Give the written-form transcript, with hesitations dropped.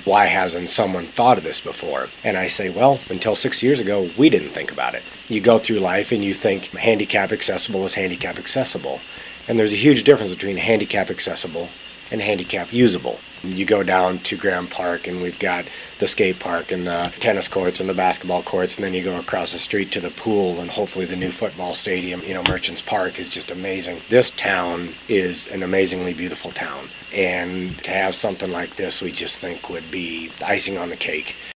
why hasn't someone thought of this before? And I say, well, until 6 years ago, we didn't think about it. You go through life and you think handicap accessible is handicap accessible. And there's a huge difference between handicap accessible and handicap usable. You go down to Graham Park and we've got the skate park and the tennis courts and the basketball courts, and then you go across the street to the pool and hopefully the new football stadium. Merchants Park is just amazing. This town is an amazingly beautiful town, and to have something like this we just think would be icing on the cake.